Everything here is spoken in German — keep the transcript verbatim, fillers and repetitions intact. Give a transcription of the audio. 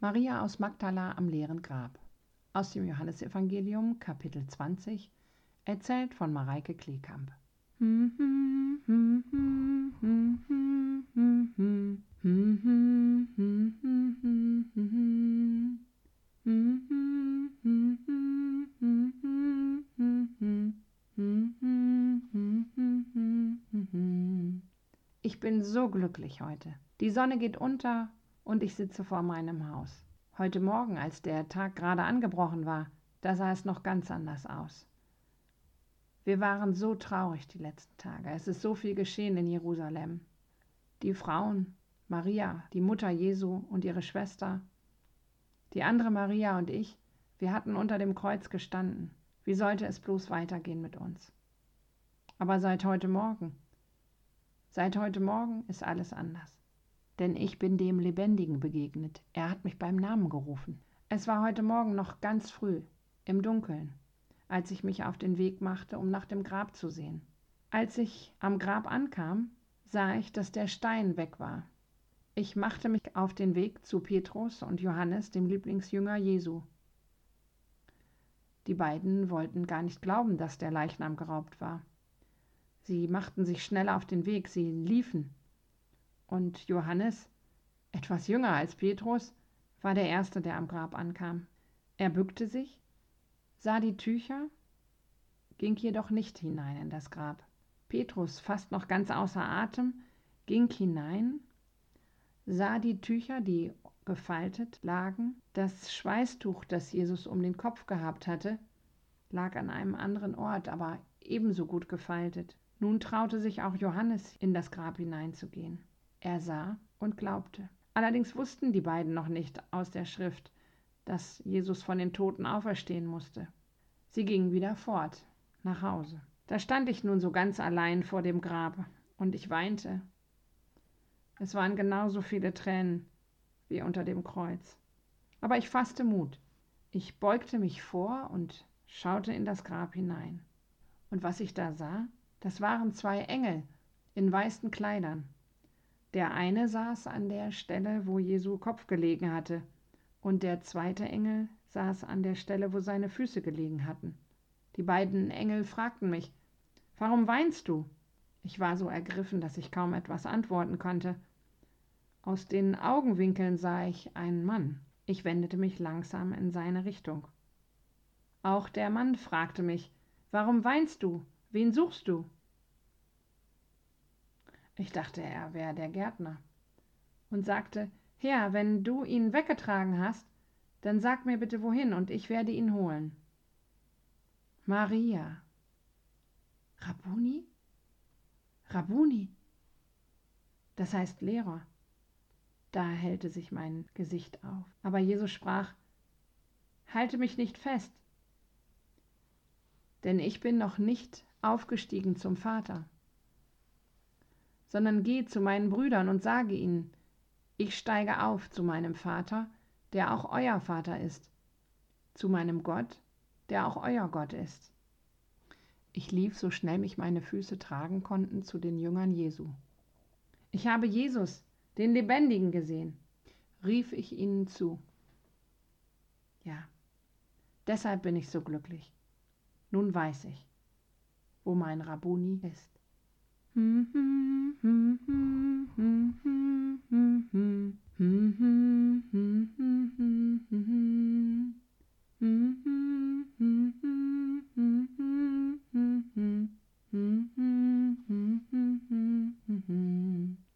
Maria aus Magdala am leeren Grab. Aus dem Johannesevangelium, Kapitel zwanzig, erzählt von Mareike Kleekamp. Ich bin so glücklich heute. Die Sonne geht unter und ich sitze vor meinem Haus. Heute Morgen, als der Tag gerade angebrochen war, da sah es noch ganz anders aus. Wir waren so traurig die letzten Tage. Es ist so viel geschehen in Jerusalem. Die Frauen, Maria, die Mutter Jesu und ihre Schwester, die andere Maria und ich, wir hatten unter dem Kreuz gestanden. Wie sollte es bloß weitergehen mit uns? Aber seit heute Morgen, seit heute Morgen ist alles anders. Denn ich bin dem Lebendigen begegnet. Er hat mich beim Namen gerufen. Es war heute Morgen noch ganz früh, im Dunkeln, als ich mich auf den Weg machte, um nach dem Grab zu sehen. Als ich am Grab ankam, sah ich, dass der Stein weg war. Ich machte mich auf den Weg zu Petrus und Johannes, dem Lieblingsjünger Jesu. Die beiden wollten gar nicht glauben, dass der Leichnam geraubt war. Sie machten sich schnell auf den Weg, sie liefen. Und Johannes, etwas jünger als Petrus, war der Erste, der am Grab ankam. Er bückte sich, sah die Tücher, ging jedoch nicht hinein in das Grab. Petrus, fast noch ganz außer Atem, ging hinein, sah die Tücher, die gefaltet lagen. Das Schweißtuch, das Jesus um den Kopf gehabt hatte, lag an einem anderen Ort, aber ebenso gut gefaltet. Nun traute sich auch Johannes, in das Grab hineinzugehen. Er sah und glaubte. Allerdings wussten die beiden noch nicht aus der Schrift, dass Jesus von den Toten auferstehen musste. Sie gingen wieder fort, nach Hause. Da stand ich nun so ganz allein vor dem Grab und ich weinte. Es waren genauso viele Tränen wie unter dem Kreuz. Aber ich fasste Mut. Ich beugte mich vor und schaute in das Grab hinein. Und was ich da sah, das waren zwei Engel in weißen Kleidern. Der eine saß an der Stelle, wo Jesu Kopf gelegen hatte, und der zweite Engel saß an der Stelle, wo seine Füße gelegen hatten. Die beiden Engel fragten mich: »Warum weinst du?« Ich war so ergriffen, dass ich kaum etwas antworten konnte. Aus den Augenwinkeln sah ich einen Mann. Ich wendete mich langsam in seine Richtung. Auch der Mann fragte mich: »Warum weinst du? Wen suchst du?« Ich dachte, er wäre der Gärtner und sagte: »Herr, wenn du ihn weggetragen hast, dann sag mir bitte wohin und ich werde ihn holen.« Maria. Rabbuni? Rabbuni. Das heißt Lehrer. Da hellte sich mein Gesicht auf. Aber Jesus sprach: »Halte mich nicht fest, denn ich bin noch nicht aufgestiegen zum Vater, sondern geh zu meinen Brüdern und sage ihnen, ich steige auf zu meinem Vater, der auch euer Vater ist, zu meinem Gott, der auch euer Gott ist.« Ich lief, so schnell mich meine Füße tragen konnten, zu den Jüngern Jesu. »Ich habe Jesus, den Lebendigen, gesehen«, rief ich ihnen zu. Ja, deshalb bin ich so glücklich. Nun weiß ich, wo mein Rabbuni ist.